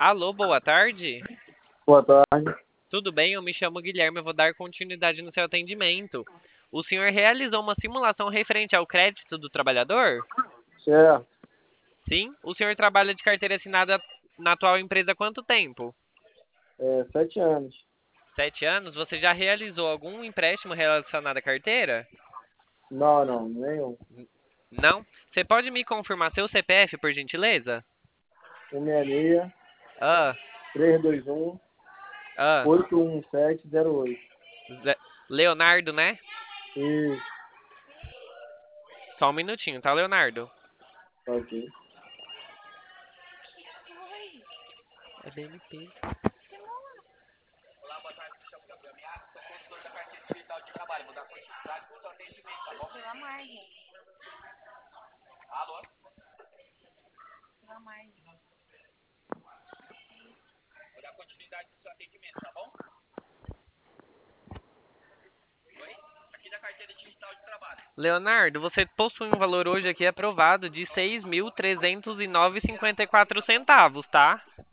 Alô, boa tarde. Boa tarde. Tudo bem? Eu me chamo Guilherme, eu vou dar continuidade no seu atendimento. O senhor realizou uma simulação referente ao crédito do trabalhador? Certo. Sim. O senhor trabalha de carteira assinada na atual empresa há quanto tempo? 7 anos. 7 anos? Você já realizou algum empréstimo relacionado à carteira? Não, não, nenhum. Não? Você pode me confirmar seu CPF, por gentileza? 166 Ah, 321 ah. 81708. Zé- Leonardo, né? Isso, Só um minutinho, tá, Leonardo? ok. É BNP. Leonardo, você possui um valor hoje aqui aprovado de 6.309,54 centavos, tá?